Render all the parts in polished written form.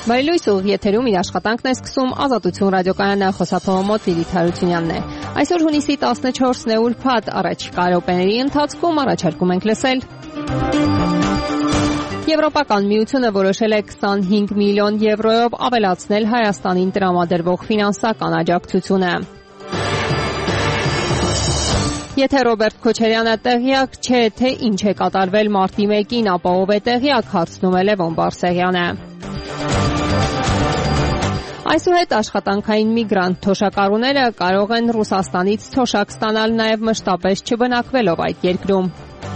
Բարելույս ուղիղ եթերում իր աշխատանքն է սկսում Ազատություն ռադիոկայանը, խոսափողամոտ Լիլիթ Հարությունյանն է։ Այսօր հունիսի 14-ն է ուրբաթ, առաջիկա րոպեների ընթացքում առաջարկում ենք լսել. Եվրոպական միությունը որոշել է 25 միլիոն եվրոյով ավելացնել Հայաստանին տրամադրվող ֆինանսական աջակցությունը։ Եթե Ռոբերտ Քոչարյանը տեղյակ չէ, թե ինչ է կատարվել մարտի 1-ին, ապա ով է տեղյակ, հարցնում է Լևոն Բարսեղյանը։ Այսուհետ աշխատանքային միգրանտ թոշակառուները կարող են Ռուսաստանից թոշակ ստանալ նաև մշտապես չբնակվելով այդ երկրում։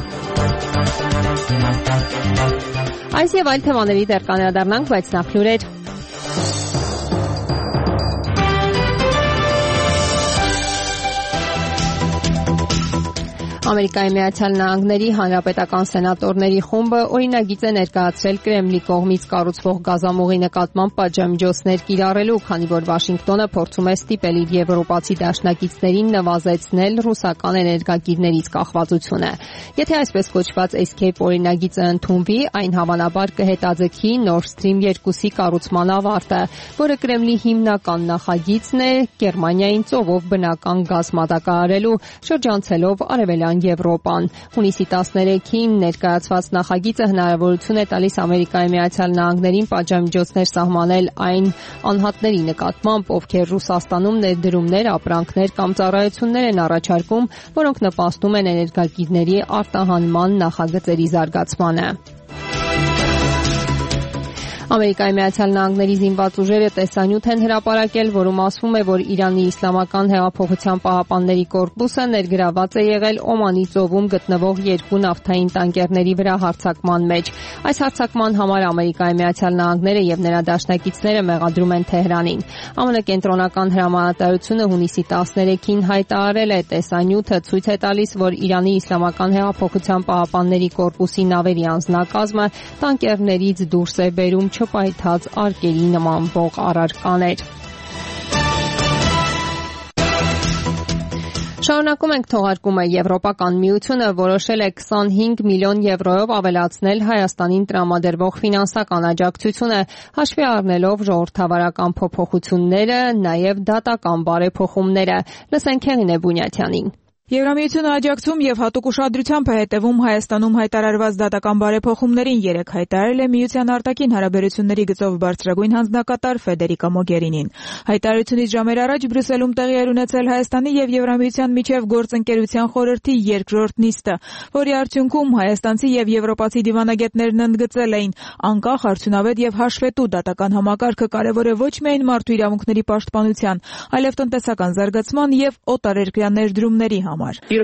Այս եւ այլ թեմաների դեռ կանդրադառնանք, բայց նախ լուրեր։ Ամերիկայի Միացյալ Նահանգների հանրապետական սենատորների խումբը օրինագիծ է ներկայացրել Կրեմլի կողմից կառուցվող գազամուղի նկատմամբ պատժամիջոցներ կիրառելու, քանի որ Վաշինգտոնը փորձում է ստիպել իր եվրոպացի դաշնակիցներին նվազեցնել ռուսական էներգակիրներից կախվածությունը։ Եթե այսպես կոչված Escape օրինագիծը ընդունվի, այն հավանաբար կհետաձգի Nord Stream 2-ի կառուցման ավարտը, որը Կրեմլի հիմնական նախագիծն է Գերմանիային ծովով բնական գազ մատակարարելու, շրջանցելով արևելյան Եվրոպան։ Հունիսի 13-ին ներկայացված նախագիծը հնարավորություն է տալիս Ամերիկայի Միացյալ Նահանգներին պատժամիջոցներ սահմանել այն անհատների նկատմամբ, ովքեր Ռուսաստանում ներդրումներ, ապրանքներ կամ ծառայություններ են առաջարկում, որոնք նպաստում են էներգակիրների արտահանման նախագծերի զարգացմանը։ Ամերիկայի Միացյալ Նահանգների զինված ուժերը տեսանյութ են հրապարակել, որում ասվում է, որ Իրանի Իսլամական հեղափոխության պահապանների կորպուսը ներգրավված է եղել Օմանի ծովում գտնվող երկու նավթային տանկերների վրա հարձակման մեջ։ Այս հարձակման համար Ամերիկայի Միացյալ Նահանգները եւ նրա դաշնակիցները մեղադրում են Թեհրանին։ ԱՄՆ կենտրոնական հրամանատարությունը հունիսի 13-ին հայտարարել է, տեսանյութը ցույց է տալիս, որ Իրանի Իսլամական հեղափոխության պահապանների կորպուսի նավերի անձնակազմը տանկերներից դուրս է բերում չպայթած արկերի նմանվող առարկաներ։ Շարունակում ենք թողարկումը։ Եվրոպական միությունը որոշել է 25 միլիոն եվրոյով ավելացնել Հայաստանին տրամադրվող ֆինանսական աջակցությունը, հաշվի առնելով ժողովրդավարական փոփոխությունները, նաև դատական բարեփոխումները։ Լսենք Հեղինե Բունյաթյանին։ Եվրամիությունը աջակցում եւ հատուկ ուշադրությամբ է հետևում Հայաստանում հայտարարված դատական բարեփոխումներին, երեկ հայտարարել է Միության արտաքին հարաբերությունների գծով բարձրագույն հանձնակատար Ֆեդերիկա Մոգերինին։ Հայտարարությունից ժամեր առաջ Բրյուսելում տեղի էր ունեցել Հայաստանի եւ Եվրամիության միջև գործընկերության խորհրդի երկրորդ նիստը, որի արդյունքում հայաստանցի եւ եվրոպացի դիվանագետներն ընդգծել էին, անկախ, արդյունավետ եւ հաշվետու դատական համակարգը կարեւոր է ոչ միայն մարդու իրավունքների պաշտպանության, այլև տնտեսական զարգացման եւ օտարերկրյա ներդրումների համար։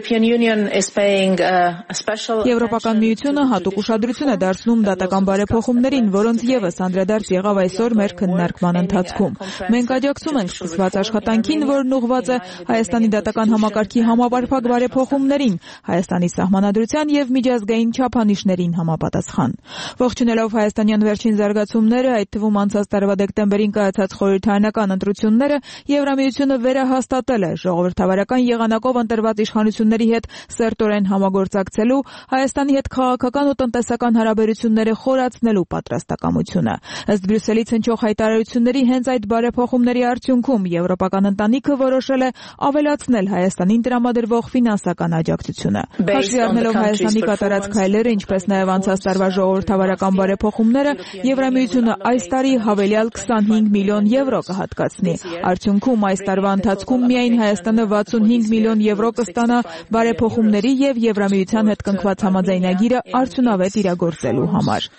Եվրոպական միությունը հատուկ ուշադրություն է դարձնում դատական բարեփոխումներին, որոնց եւս անդրադարձ եղավ այսօր մեր քննարկման ընթացքում։ Մենք աջակցում ենք սկսված աշխատանքին, որն ուղղված է Հայաստանի դատական համակարգի համապարփակ բարեփոխումներին, Հայաստանի սահմանադրության եւ միջազգային չափանիշներին համապատասխան։ Ողջունելով հայաստանյան վերջին զարգացումները, այդ թվում անցած տարվա դեկտեմբերին կայացած խորհրդարանական ընտրությունները, Եվրամիությունը վերահաստատել է ժողովրդավարական եղանակով ընտրված իշխանությունների հետ սերտորեն համագործակցելու, Հայաստանի հետ քաղաքական ու տնտեսական հարաբերությունները խորացնելու պատրաստակամությունը։ Ըստ Բրյուսելից հնչող հայտարարությունների, հենց այդ բարեփոխումների արդյունքում Եվրոպական ընտանիքը որոշել է ավելացնել Հայաստանին տրամադրվող ֆինանսական աջակցությունը։ Հաշվի առնելով Հայաստանի կատարած քայլերը, ինչպես նաև անցած տարվա ժողովրդավարական բարեփոխումները, Եվրամիությունը այս տարի հավելյալ 25 միլիոն եվրո կհատկացնի։ Արդյունքում այս տարվա ընթացքում միայն Հայաստանը 65 միլիոն եվրո կստանա բարեփոխումների եւ Եվրամիության հետ կնքված համաձայնագիրը արդյունավետ իրագործելու համար։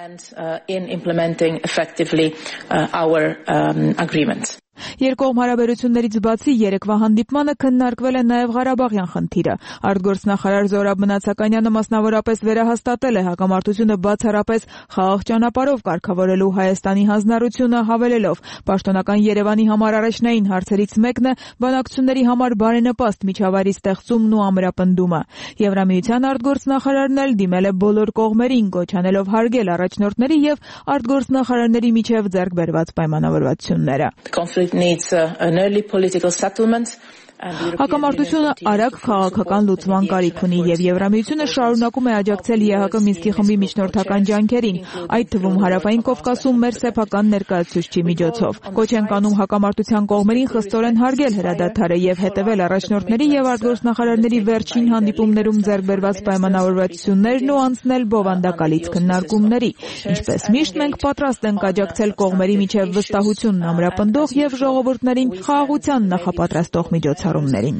Երկկողմ հարաբերություններից բացի երեկվա հանդիպմանը քննարկվել է նաև Ղարաբաղյան խնդիրը։ Արտգործնախարար Զորաբ Մնացականյանը մասնավորապես վերահաստատել է հակամարտությունը բացառապես խաղաղ ճանապարհով կարգավորելու Հայաստանի հանձնառությունը, հավելելով. «Պաշտոնական Երևանի համար առաջնային հարցերից մեկն է բանակցությունների համար բարենպաստ միջավայրի ստեղծումն ու ամրապնդումը»։ Եվրամիության արտգործնախարարն էլ դիմել է բոլոր կողմերին, կոչ անելով հարգել առաջնորդների եւ արտգործնախարարների միջև ձեռք բերված պայմանավորվածությունները։ Needs an early political settlement Հակամարտությունը արագ քաղաքական լուծման կարիք ունի եւ Եվրամիությունը շարունակում է աջակցել ԵՀԿ Մինսկի խմբի միջնորդական ջանքերին, այդ թվում Հարավային Կովկասում մեր սեփական ներկայացուցչի միջոցով։ Կոչ ենք անում հակամարտության կողմերին խստորեն հարգել հրադադարը եւ հետեւել առաջնորդների եւ արտգործնախարարների վերջին հանդիպումներում ձեռք բերված պայմանավորվածություններն ու անցնել բովանդակալից քննարկումների։ Ինչպես միշտ մենք պատրաստ ենք աջակցել կողմերի միջև վստահությունն ամրապնդող եւ ժողովուրդներին խաղաղության նախապատրաստող միջոցառումներին։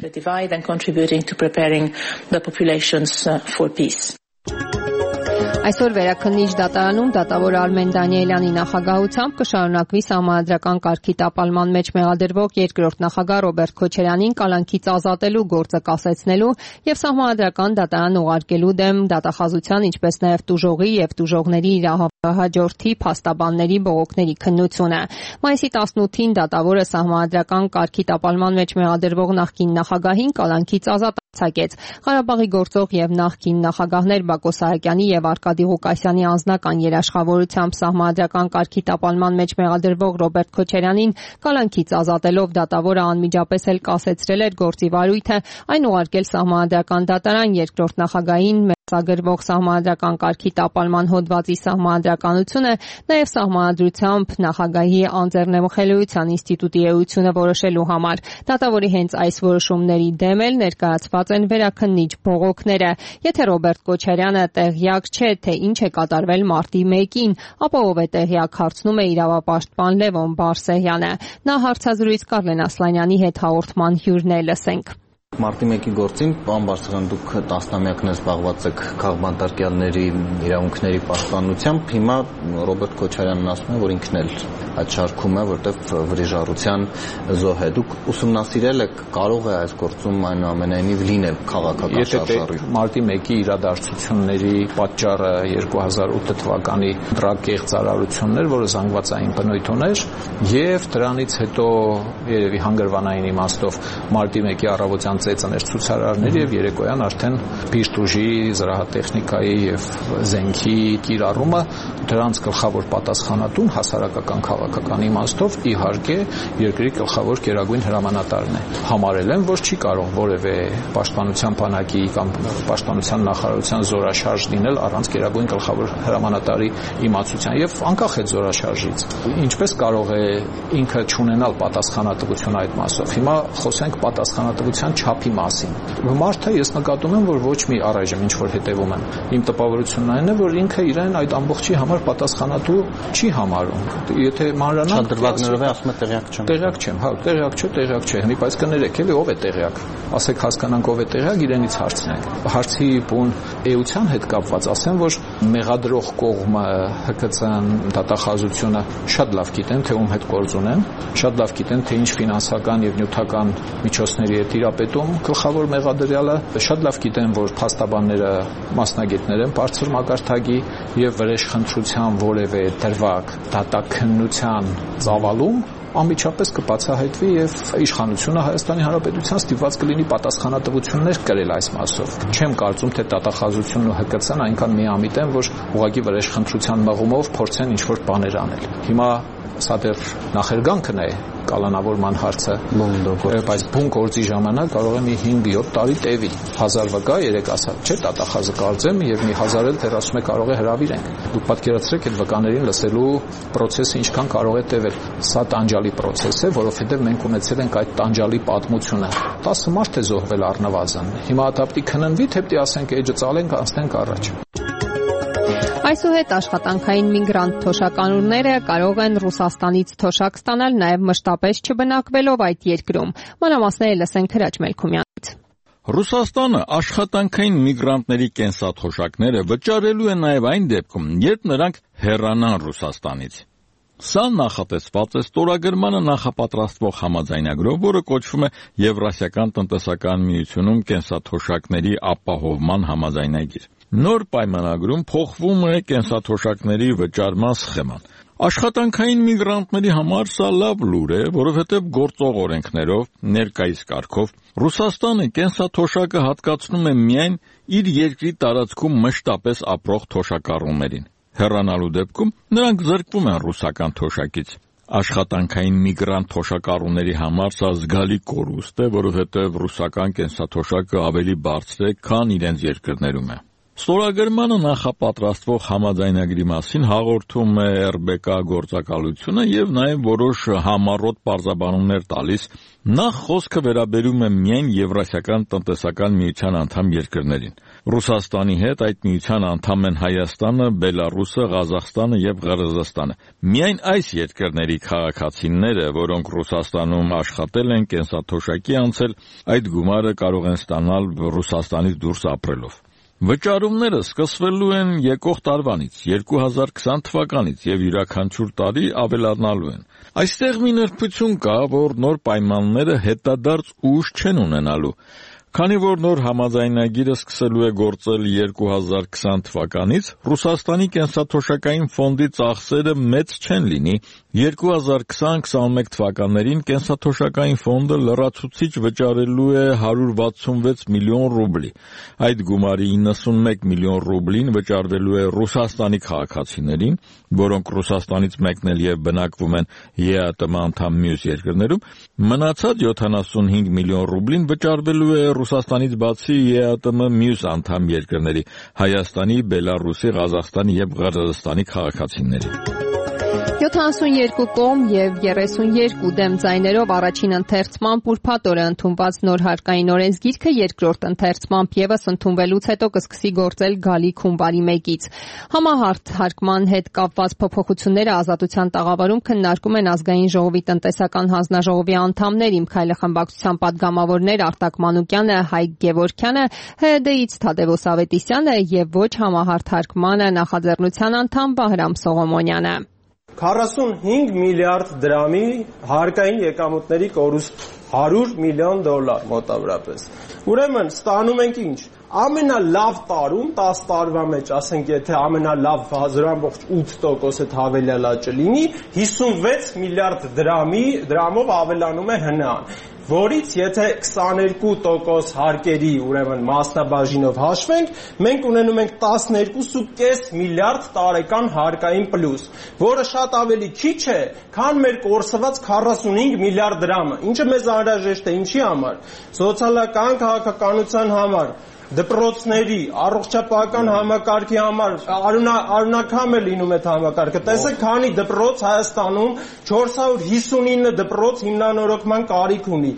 Այսօր Վերաքննիչ դատարանում դատավոր Արմեն Դանիելյանի նախագահությամբ կշարունակվի Սահմանադրական կարգի տապալման մեջ մեղադրվող երկրորդ նախագահ Ռոբերտ Քոչարյանին կալանքից ազատելու գործը կասեցնելու եւ Սահմանադրական դատարան ուղարկելու դեմ դատախազության, ինչպես նաեւ տուժողի եւ տուժողների իրավահաջորդի փաստաբանների բողոքների քննությունը։ Մայիսի 18-ին դատավորը Սահմանադրական կարգի տապալման մեջ մեղադրվող նախկին նախագահին կալանքից ազատացակեց։ Ղարաբաղի գործող եւ նախկին նախագահներ Բակո Սահակյանի եւ Արկադի Ղուկասյանի անձնական երաշխավորությամբ Սահմանադրական կարգի տապալման մեջ մեղադրվող Ռոբերտ Քոչարյանին կալանքից ազատելով դատավորը անմիջապես էլ կասեցրել էր գործի վարույթը, այն ուղարկել Սահմանադրական դատարան երկրորդ նախագահին ծագրվող Սահմանադրական կարգի տապալման հոդվածի սահմանադրականությունը, նաև Սահմանադրությամբ նախագահի անձեռնմխելիության ինստիտուտի էությունը որոշելու համար։ Դատավորի հենց այս որոշումների դեմ էլ ներկայացված են վերաքննիչ բողոքները։ Եթե Ռոբերտ Քոչարյանը տեղյակ չէ, թե ինչ է կատարվել մարտի 1-ին, ապա ով է տեղյակ, հարցնում է իրավապաշտպան Լևոն Բարսեղյանը։ Նա հարցազրույց Կարլեն Ասլանյանի հետ հաղորդման հյուրն է, լսենք։ Մարտի 1-ի գործին, պարոն Բարսեղյան, դուք տասնամյակներ զբաղված եք քաղբանտարկյալների իրավունքների պաշտպանությամբ, հիմա Ռոբերտ Քոչարյանն ասում է, որ ինքն էլ այդ շարքում է, որտեղ վրիժառության զոհ է։ Դուք ուսումնասիրել եք, կարող է այս գործում այնուամենայնիվ լինել քաղաքական շարժառիթ։ Մարտի 1-ի իրադարձությունների պատճառը 2008 թվականի դրակեղծարարությունն էր, որը զանգվածային բնույթ ուներ, եւ դրանից հետո երևի հանգրվանային իմաստով մարտի 1-ի առավոտյան ծեծներ ցուցարարների եւ երեկոյան արդեն բիշտ ուժի, զրահատեխնիկայի եւ զենքի կիրառումը դրանց գլխավոր պատասխանատուն հասարակական քաղաքական իմաստով իհարկե երկրի գլխավոր գերագույն հրամանատարն է։ Համարել են, որ չի կարող որևէ պաշտպանության բանակի կամ պաշտպանության նախարարության զորաշարժ լինել առանց գերագույն գլխավոր հրամանատարի իմացության եւ անկախ այդ զորաշարժից։ Ինչպես կարող է ինքը չունենալ պատասխանատվություն այդ մասով։ Հիմա խոսենք պատասխանատվության չափի մասին։ Մարդը ես նկատում եմ, որ ոչ մի առայժմ ինչ որ հետևում եմ։ Իմ տպավորությունն այն է, որ ինքը իրեն այդ ամբողջի համար պատասխանատու չի համարում։ Եթե մանրանալ շատ դրվագներով է ասում է տեղյակ չեմ։ Տեղյակ չեմ, հա, տեղյակ չէ։ Հենց այս կներեք, էլի ով է տեղյակ։ Ասեք հասկանանք ով է տեղյակ, իրենից հարցնենք։ Հարցի բուն էության հետ կապված ասեմ, որ մեղադրող կողմը ՀԿՑ-ն դատախազությունը շատ լավ գիտեն, թե ում հետ գործ ունեն, շատ լավ գիտեն, թե ինչ ֆինանսական եւ նյութական միջոցների է տիրապետում գլխավոր մեղադրյալը, շատ լավ գիտեն, որ փաստաբանները մասնագետներ են բարձր մակարդակի եւ վրեժխնդրության որևէ դրվագ դատաքննության ծավալում անմիջապես կբացահայտվի եւ իշխանությունը Հայաստանի Հանրապետության ստիպված կլինի պատասխանատվություններ կրել այս մասով։ Չեմ կարծում, թե դատախազությունն ու ՀԿՑ-ն այնքան միամիտ են, որ ուղղակի վրեժխնդրության մղումով փորձեն ինչ-որ բաներ անել։ Հիմա սա դեռ նախերգանքն է կալանավորման հարցը, բայց բուն գործի ժամանակ կարող է մի 5-7 տարի տևի։ 1000 վկա, 3 ասա, չէ, դատախազը կարծեմ եւ մի 1000 էլ դեռ ասում է կարող է հրավիրենք։ Դուք պատկերացրեք այդ վկաներին լսելու process-ը ինչքան կարող է տևել։ Սա տանջալի process է, որովհետեւ մենք ունեցել ենք այդ տանջալի պատմությունը։ 10 մարդ է զոհվել առնվազն։ Հիմա դեպի քննվի, թեպտի ասենք էջը ծալենք, անցնենք առաջ։ Այսուհետ աշխատանքային միգրանտ թոշականուները կարող են Ռուսաստանից թոշակ ստանալ նաև մշտապես չբնակվելով այդ երկրում։ Մանրամասները լսենք Հրաչ Մելքումյանից։ Ռուսաստանը աշխատանքային միգրանտների կենսաթոշակները վճարելու է նաև այն դեպքում, երբ նրանք հեռանան Ռուսաստանից։ Սա նախատեսված է ստորագրմանը նախապատրաստվող համաձայնագրով, որը կոչվում է Եվրասիական տնտեսական միությունում կենսաթոշակների ապահովման համաձայնագիր։ Նոր պայմանագրում փոխվում է կենսաթոշակների վճարման սխեման։ Աշխատանքային միգրանտների համար սա լավ լուր է, որովհետև գործող օրենքներով, ներկայիս կարգով, Ռուսաստանը կենսաթոշակը հատկացնում է միայն իր երկրի տարածքում մշտապես ապրող թոշակառուներին։ Հեռանալու դեպքում նրանք զրկվում են ռուսական թոշակից։ Աշխատանքային միգրանտ թոշակառուների համար սա զգալի կորուստ է, որովհետև ռուսական կենսաթոշակը ավելի բարձր է, քան իրենց երկրներում է։ Ստորագրմանը նախապատրաստվող համաձայնագրի մասին հաղորդում է ՌԲԿ գործակալությունը եւ նաեւ որոշ համառոտ պարզաբանումներ տալիս։ Նախ խոսքը վերաբերում է միայն Եվրասիական տնտեսական միության անդամ երկրներին։ Ռուսաստանի հետ այդ միության անդամ են Հայաստանը, Բելարուսը, Ղազախստանը եւ Ղրղզստանը։ Միայն այս երկրների քաղաքացիները, որոնք Ռուսաստանում աշխատել են, կենսաթոշակի անցել, այդ գումարը կարող են ստանալ Ռուսաստանից դուրս ապրելով։ Վճարումները սկսվելու են եկող տարվանից, 2020 թվականից եւ յուրաքանչյուր տարի ավելանալու են։ Այստեղ մի նրբություն կա, որ նոր պայմանները հետադարձ ուժ չեն ունենալու։ Քանի որ նոր համաձայնագիրը սկսելու է գործել 2020 թվականից, Ռուսաստանի կենսաթոշակային ֆոնդի ծախսերը մեծ չեն լինի։ 2020-21 թվականներին կենսաթոշակային ֆոնդը լրացուցիչ վճարելու է 166 միլիոն ռուբլի։ Այդ գումարի 91 միլիոն ռուբլին վճարվելու է Ռուսաստանի քաղաքացիներին, որոնք Ռուսաստանից մեկնել եւ բնակվում են ԵԱՏՄ անդամ մյուս երկրներում, մնացած 75 միլիոն ռուբլին վճարվելու է Ռուսաստանից բացի ԵԱՏՄ մյուս անդամ երկրների Հայաստանի, Բելարուսի, Ղազախստանի եւ Ղրղզստանի քաղաքացիներին։ 72 կողմ եւ 32 դեմ ձայներով առաջին ընթերցմամբ ուրբաթ օրը ընդունված նոր հարկային օրենսգիրքը երկրորդ ընթերցմամբ եւս ընդունվելուց հետո կսկսի գործել գալիք հունվարի 1-ից։ Համահարթ հարկման հետ կապված փոփոխությունները Ազատության տաղավարում քննարկում են Ազգային ժողովի տնտեսական հանձնաժողովի անդամներ Իմքայլը խմբակցության падգամավորներ Արտակ Մանուկյանը, Հայկ Գևորգյանը, ՀԴ-ից Թադևոս Ավետիսյանը եւ ոչ համահարթ հարկմանը նախաձեռնության անդամ Բահրամ Սողոմոնյանը։ 45 միլիարդ դրամի հարկային եկամուտների կորուստ, $100 միլիոն մոտավորապես։ Ուրեմն ստանում ենք ինչ։ Ամենալավ տարում 10 տարվա մեջ, ասենք եթե ամենալավ 0.8% հավելյալաճը լինի, 56 միլիարդ դրամով ավելանում է ՀՆԱ-ն, որից եթե 22% հարկերի ուրեմն մասնաբաժինով հաշվենք, մենք ունենում ենք 12.5 միլիարդ տարեկան հարկային պլյուս, որը շատ ավելի քիչ է, քան մեր կորսված 45 միլիարդ դրամը, ինչը մեզ անհրաժեշտ է ինչի համար, սոցիալական քաղաքականության համար, դպրոցների, առողջապահական համակարգի համար, արունակամ է լինում այդ համակարգը։ Տեսեք, քանի դպրոց Հայաստանում 459 դպրոց հիմնանորոգման կարիք ունի։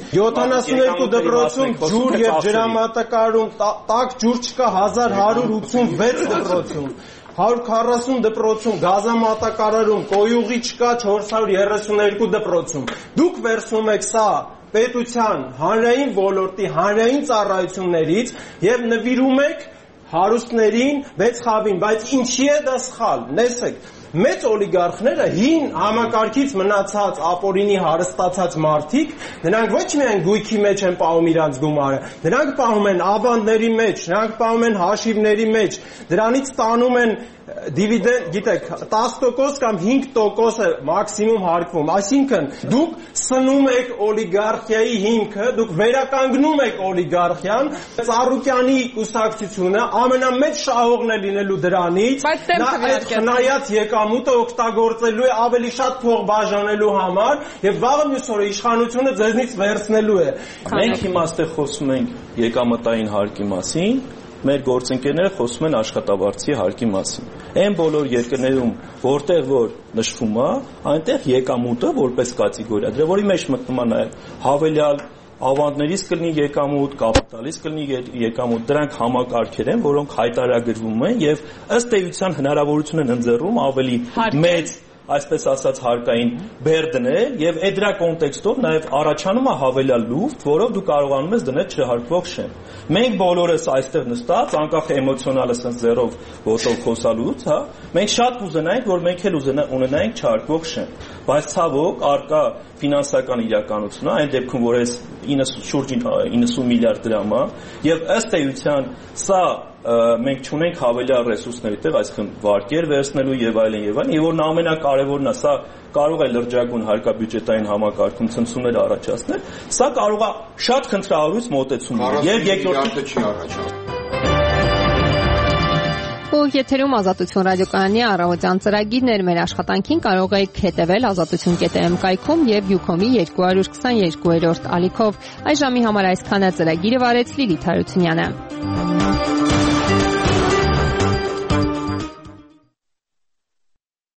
72 դպրոցում ջուր եւ ջրամատակարարում, տաք ջուր չկա 1186 դպրոցում։ 140 դպրոցում գազամատակարարում, կոյուղի չկա 432 դպրոցում։ Դուք վերցնում եք սա պետության, հանրային ոլորտի, հանրային ծառայություններից եւ նվիրում եք հարուստներին, վեց խավին, բայց ինչի է դա սխալ։ Նեսեք, մեծ օլիգարխները հին համակարգից մնացած ապօրինի հարստացած մարդիկ, նրանք ոչ միայն գույքի մեջ են պահում իրանց գումարը, նրանք պահում են ավանդների մեջ, նրանք պահում են հաշիվների մեջ, դրանից ստանում են դիվիդենդ, գիտեք, 10% կամ 5% է մաքսիմում հարկվում, այսինքն դուք սնում եք օլիգարխիայի հիմքը, դուք վերականգնում եք օլիգարխիան, Ծառուկյանի կուսակցությունը ամենամեծ շահողն է լինելու դրանից, նա այդ խնայած եկամուտը օգտագործելու է ավելի շատ փող բաժանելու համար եւ վաղը մյուս օրը իշխանությունը ձեզնից վերցնելու է։ Մենք հիմա այստեղ խոսում ենք եկամտային հարկի մասին, մեր գործընկերները խոսում են աշխատավարձի հարկի մասին։ Այն բոլոր երկրներում, որտեղ որ նշվում է, այնտեղ եկամուտը որպես կատեգորիա, դրա որի մեջ մտնում է նաև հավելյալ ավանդներից կլինի եկամուտ, կապիտալից կլինի եկամուտ, դրանք համակարգեր են, որոնք հայտարարագրվում են եւ ըստ էության հնարավորություն են ընձեռում ավելի մեծ, այսպես ասած հարկային բերդներ եւ այդ դրա կոնտեքստով նաեւ առաջանում է հավելյալ լուֆտ, որով դու կարողանում ես դնել չհարկվող շեմ։ Մենք բոլորս այստեղ նստած, անկախ էմոցիոնալը sense ձեռով ոտով խոսալուց, հա, մենք շատ կուզենայինք, որ մենք էլ ունենայինք չհարկվող շեմ, բայց ցավոք արկա ֆինանսական իրականությունն է, այն դեպքում որ այս շուրջ 90 միլիարդ դրամ է եւ ըստ էության սա մենք չունենք հավելյալ ռեսուրսների տեղ, այսինքն վարկեր վերցնելու եւ այլն, եւ որն ամենակարևորն է, սա կարող է լրջագույն հարկաբյուջետային համակարգում ցնցումներ առաջացնել, սա կարող է շատ խնդրահարույց մոտեցում եւ երկրորդը չի առաջանում։ Եթերում Ազատություն ռադիոկայանի առավոտյան ծրագիրն էր։ Մեր աշխատանքին կարող եք հետևել azatutun.am կայքում եւ Ucom-ի 222-րդ ալիքով։ Այս ժամի համար այսքանը ծրագիրը վարեց Լիլիթ Հարությունյանը։